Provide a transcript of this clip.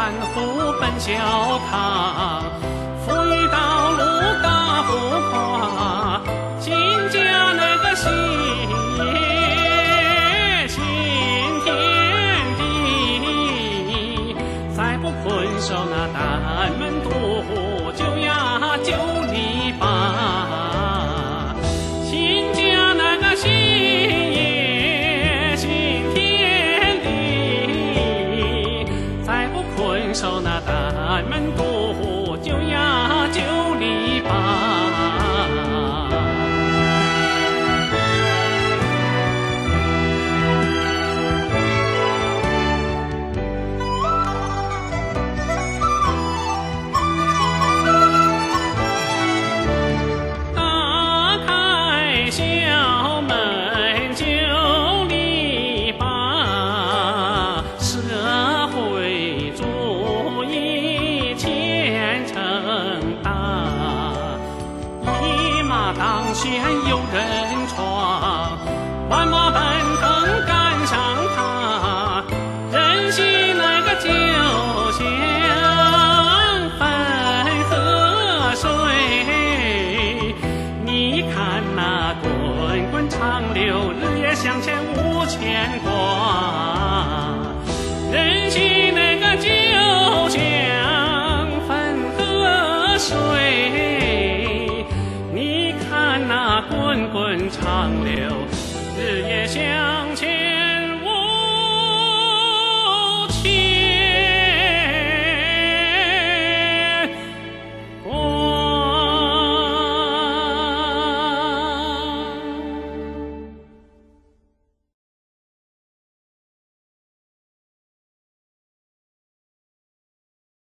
万户奔小康，富裕道路大步跨，新家那个新天地，再不困守那丹门渡，就呀就篱笆。新家那个新天地，再不困守那丹门渡，就呀就篱笆。小门就篱笆，社会主义前程大。一马当先有人闯，万马奔腾赶上他。人心那个就像汾河水，你看那滚滚长流，日夜向前无牵挂。人心那个就像汾河水，你看那滚滚长流，日夜向